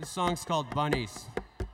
This song's called Bunnies.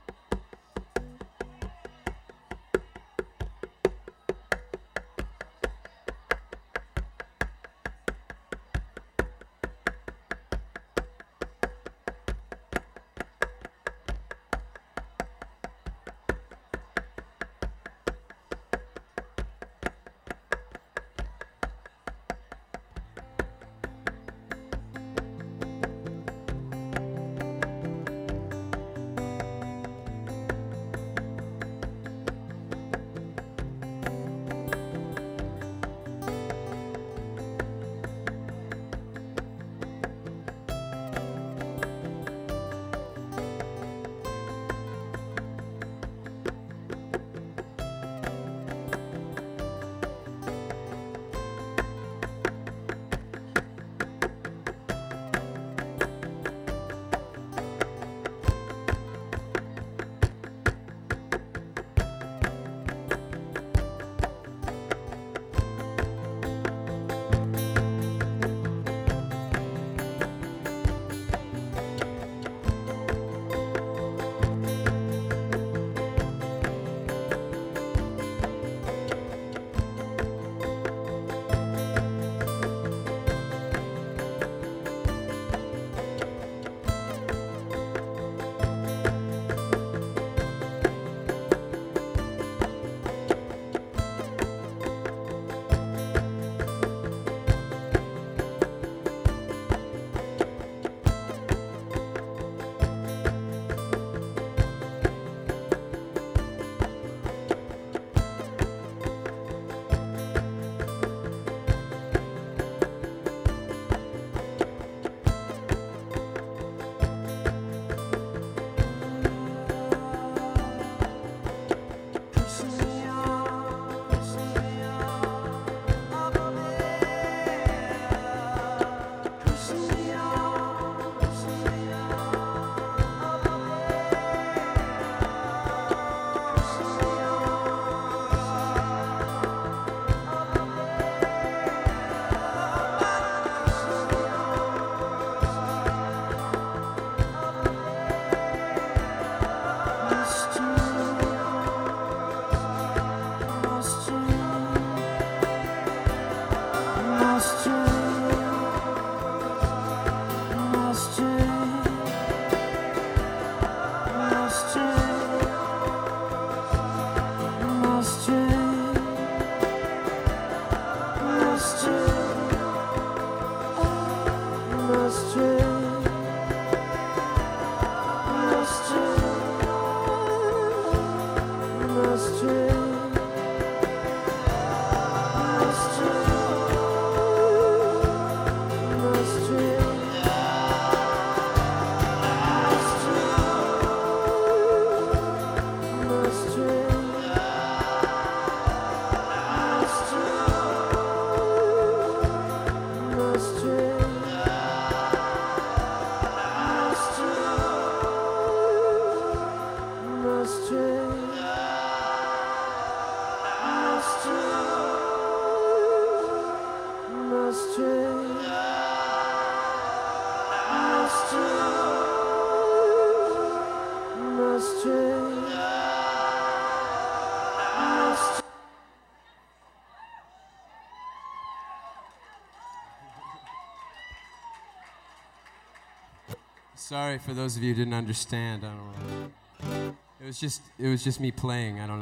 Sorry for those of you who didn't understand. I don't know. It was just me playing. I don't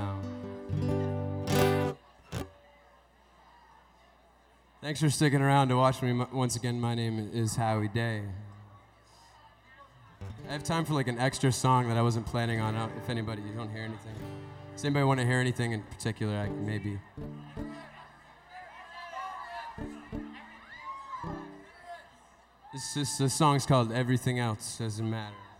know. Thanks for sticking around to watch me once again. My name is Howie Day. I have time for like an extra song that I wasn't planning on. If anybody, you don't hear anything. Does anybody want to hear anything in particular? I can maybe. The song's called Everything Else Doesn't Matter.